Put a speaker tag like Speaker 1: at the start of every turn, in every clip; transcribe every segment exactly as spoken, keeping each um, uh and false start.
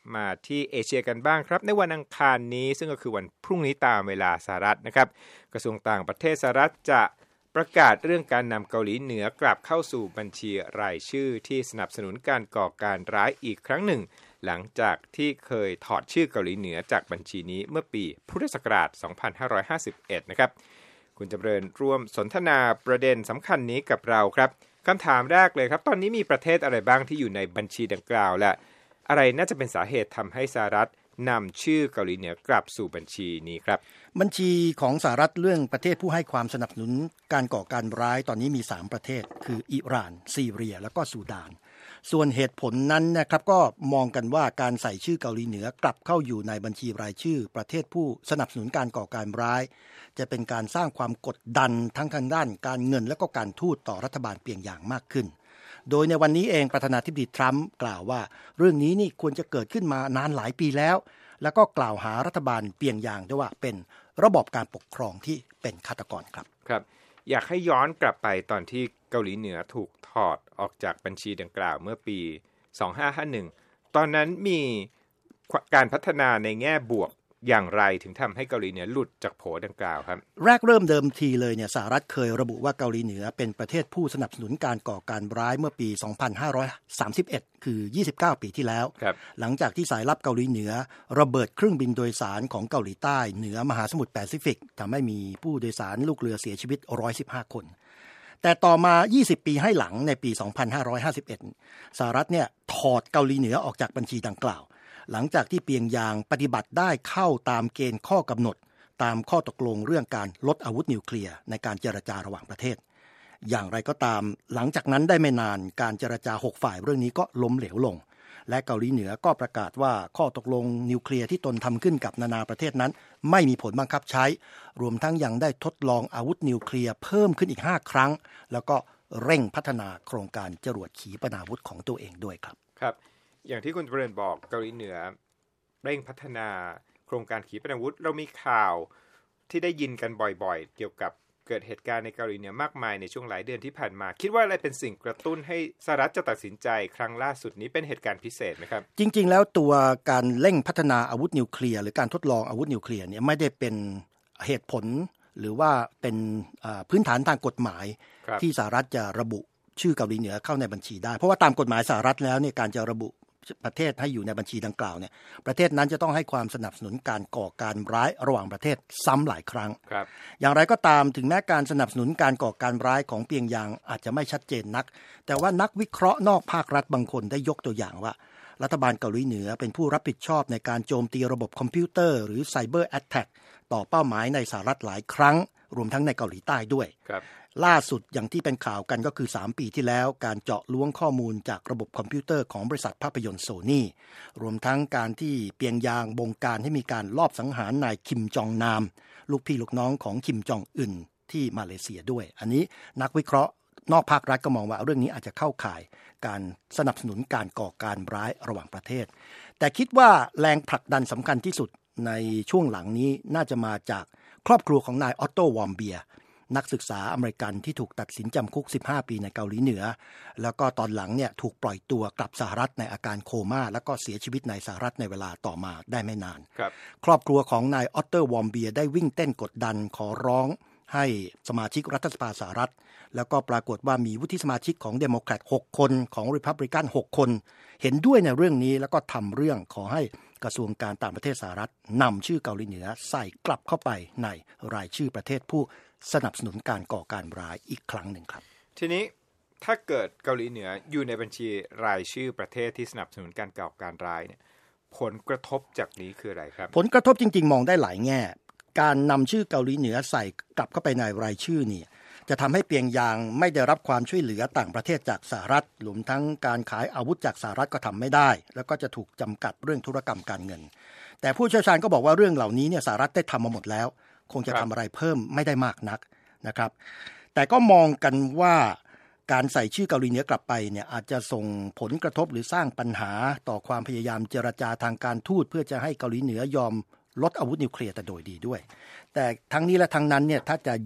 Speaker 1: มาที่เอเชียกันบ้างครับในวันอังคารนี้ซึ่งก็คือวันพรุ่งนี้ตามเวลาสหรัฐนะครับกระทรวงต่างประเทศสหรัฐจะประกาศเรื่องการนำเกาหลีเหนือกลับเข้าสู่บัญชีรายชื่อที่สนับสนุนการก่อการร้ายอีกครั้งหนึ่งหลังจากที่เคยถอดชื่อเกาหลีเหนือจากบัญชีนี้เมื่อปีพุทธศักราชสองพันห้าร้อยห้าสิบเอ็ดนะครับคุณจำเริญร่วมสนทนาประเด็นสำคัญนี้กับเราครับคำถามแรกเลยครับตอนนี้มีประเทศอะไรบ้างที่อยู่ในบัญชีดังกล่าวและอะไรน่าจะเป็นสาเหตุทำให้สหรัฐนำชื่อเกาหลีเหนือกลับสู่บัญชีนี้ครับ
Speaker 2: บัญชีของสหรัฐเรื่องประเทศผู้ให้ความสนับสนุนการก่อการร้ายตอนนี้มีสามประเทศคืออิหร่านซีเรียแล้วก็ซูดานส่วนเหตุผลนั้นนะครับก็มองกันว่าการใส่ชื่อเกาหลีเหนือกลับเข้าอยู่ในบัญชีรายชื่อประเทศผู้สนับสนุนการก่อการร้ายจะเป็นการสร้างความกดดันทั้งทางด้านการเงินและก็การทูตต่อรัฐบาลเปียงยางมากขึ้นโดยในวันนี้เองประธานาธิบดีทรัมป์กล่าวว่าเรื่องนี้นี่ควรจะเกิดขึ้นมานานหลายปีแล้วแล้วก็กล่าวหารัฐบาลเปียงยางด้วยว่าเป็นระบอบการปกครองที่เป็นฆาตกรครับ
Speaker 1: ครับอยากให้ย้อนกลับไปตอนที่เกาหลีเหนือถูกถอดออกจากบัญชีดังกล่าวเมื่อปีสองพันห้าร้อยห้าสิบเอ็ดตอนนั้นมีการพัฒนาในแง่บวกอย่างไรถึงทำให้เกาหลีเหนือหลุดจากโผดังกล่าวครับ
Speaker 2: แรกเริ่มเดิมทีเลยเนี่ยสหรัฐเคยระบุว่าเกาหลีเหนือเป็นประเทศผู้สนับสนุนการก่อการร้ายเมื่อปีสองพันห้าร้อยสามสิบเอ็ดคือยี่สิบเก้าปีที่แล้วหลังจากที่สายลับเกาหลีเหนือระเบิดเครื่องบินโดยสารของเกาหลีใต้เหนือมหาสมุทรแปซิฟิกทำให้มีผู้โดยสารลูกเรือเสียชีวิตหนึ่งร้อยสิบห้าคนแต่ต่อมายี่สิบปีให้หลังในปีสองพันห้าร้อยห้าสิบเอ็ดสหรัฐเนี่ยถอดเกาหลีเหนือออกจากบัญชีดังกล่าวหลังจากที่เปียงยางปฏิบัติได้เข้าตามเกณฑ์ข้อกำหนดตามข้อตกลงเรื่องการลดอาวุธนิวเคลียร์ในการเจรจาระหว่างประเทศอย่างไรก็ตามหลังจากนั้นได้ไม่นานการเจรจาหกฝ่ายเรื่องนี้ก็ล้มเหลวลงและเกาหลีเหนือก็ประกาศว่าข้อตกลงนิวเคลียร์ที่ตนทำขึ้นกับนานาประเทศนั้นไม่มีผลบังคับใช้รวมทั้งยังได้ทดลองอาวุธนิวเคลียร์เพิ่มขึ้นอีกห้าครั้งแล้วก็เร่งพัฒนาโครงการจรวดขีปนาวุธของตัวเองด้วยครับ
Speaker 1: ครับอย่างที่คุณเจริญบอกเกาหลีเหนือเร่งพัฒนาโครงการขีปนาวุธเรามีข่าวที่ได้ยินกันบ่อยๆเกี่ยวกับเกิดเหตุการณ์ในเกาหลีเหนือมากมายในช่วงหลายเดือนที่ผ่านมาคิดว่าอะไรเป็นสิ่งกระตุ้นให้สหรัฐจะตัดสินใจครั้งล่าสุดนี้เป็นเหตุการณ์พิเศษไหมครับ
Speaker 2: จริงๆแล้วตัวการเร่งพัฒนาอาวุธนิวเคลียร์หรือการทดลองอาวุธนิวเคลียร์เนี่ยไม่ได้เป็นเหตุผลหรือว่าเป็นพื้นฐานทางกฎหมายที่สหรัฐจะระบุชื่อเกาหลีเหนือเข้าในบัญชีได้เพราะว่าตามกฎหมายสหรัฐแล้วเนี่ยการจะระบุประเทศให้อยู่ในบัญชีดังกล่าวเนี่ยประเทศนั้นจะต้องให้ความสนับสนุนการก่อการร้ายระหว่างประเทศซ้ำหลายครั้งอย่างไรก็ตามถึงแม้การสนับสนุนการก่อการร้ายของเปียงยางอาจจะไม่ชัดเจนนักแต่ว่านักวิเคราะห์นอกภาครัฐบางคนได้ยกตัวอย่างว่ารัฐบาลเกาหลีเหนือเป็นผู้รับผิดชอบในการโจมตีระบบคอมพิวเตอร์หรือไซเบอร์แอทแทคต่อเป้าหมายในสหรัฐหลายครั้งรวมทั้งในเกาหลีใต้ด้วยล่าสุดอย่างที่เป็นข่าวกันก็คือสามปีที่แล้วการเจาะล้วงข้อมูลจากระบบคอมพิวเตอร์ของบริษัทภาพยนตร์โซนี่รวมทั้งการที่เปียงยางบงการให้มีการลอบสังหารนายคิมจองนามลูกพี่ลูกน้องของคิมจองอึนที่มาเลเซียด้วยอันนี้นักวิเคราะห์นอกภาครัฐก็มองว่าเรื่องนี้อาจจะเข้าข่ายการสนับสนุนการก่อการร้ายระหว่างประเทศแต่คิดว่าแรงผลักดันสำคัญที่สุดในช่วงหลังนี้น่าจะมาจากครอบครัวของนายออตโตวอร์มเบียร์นักศึกษาอเมริกันที่ถูกตัดสินจำคุกสิบห้าปีในเกาหลีเหนือแล้วก็ตอนหลังเนี่ยถูกปล่อยตัวกลับสหรัฐในอาการโคม่าแล้วก็เสียชีวิตในสหรัฐในเวลาต่อมาได้ไม่นาน
Speaker 1: ครับ
Speaker 2: ครอบครัวของนายออตเตอร์วอร์มเบียร์ได้วิ่งเต้นกดดันขอร้องให้สมาชิกรัฐสภาสหรัฐแล้วก็ปรากฏว่ามีวุฒิสมาชิกของเดโมแครตหกคนของริพับลิกันหกคนเห็นด้วยในเรื่องนี้แล้วก็ทำเรื่องขอให้กระทรวงการต่างประเทศสหรัฐนำชื่อเกาหลีเหนือใส่กลับเข้าไปในรายชื่อประเทศผู้สนับสนุนการก่อการร้ายอีกครั้งหนึ่งครับ
Speaker 1: ทีนี้ถ้าเกิดเกาหลีเหนืออยู่ในบัญชีรายชื่อประเทศที่สนับสนุนการก่อการร้ายเนี่ยผลกระทบจากนี้คืออะไรครับ
Speaker 2: ผลกระทบจริงๆมองได้หลายแง่การนำชื่อเกาหลีเหนือใส่กลับเข้าไปในรายชื่อนี่จะทำให้เปียงยางไม่ได้รับความช่วยเหลือต่างประเทศจากสหรัฐรวมทั้งการขายอาวุธจากสหรัฐก็ทำไม่ได้แล้วก็จะถูกจำกัดเรื่องธุรกรรมการเงินแต่ผู้เชี่ยวชาญก็บอกว่าเรื่องเหล่านี้เนี่ยสหรัฐได้ทำมาหมดแล้วคงจะทำอะไรเพิ่มไม่ได้มากนักนะครับแต่ก็มองกันว่าการใส่ชื่อเกาหลีเหนือกลับไปเนี่ยอาจจะส่งผลกระทบหรือสร้างปัญหาต่อความพยายามเจรจาทางการทูตเพื่อจะให้เกาหลีเหนือยอมลดอาวุธนิวเคลียร์แต่โดยดีด้วยแต่ทั้งนี้และทั้งนั้นเนี่ยถ้าจะยก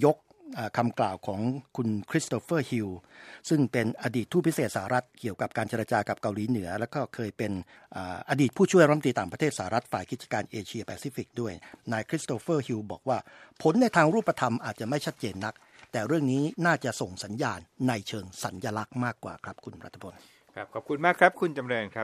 Speaker 2: คำกล่าวของคุณคริสโตเฟอร์ฮิลซึ่งเป็นอดีตทูตพิเศษสหรัฐเกี่ยวกับการเจรจากับเกาหลีเหนือแล้วก็เคยเป็นอดีตผู้ช่วยรัฐมนตรีต่างประเทศสหรัฐฝ่ายกิจการเอเชียแปซิฟิกด้วยนายคริสโตเฟอร์ฮิลบอกว่าผลในทางรูปธรรมอาจจะไม่ชัดเจนนักแต่เรื่องนี้น่าจะส่งสัญญาณในเชิงสัญลักษณ์มากกว่าครับคุณรัฐพล
Speaker 1: ครับขอบคุณมากครับคุณจำเริญครับ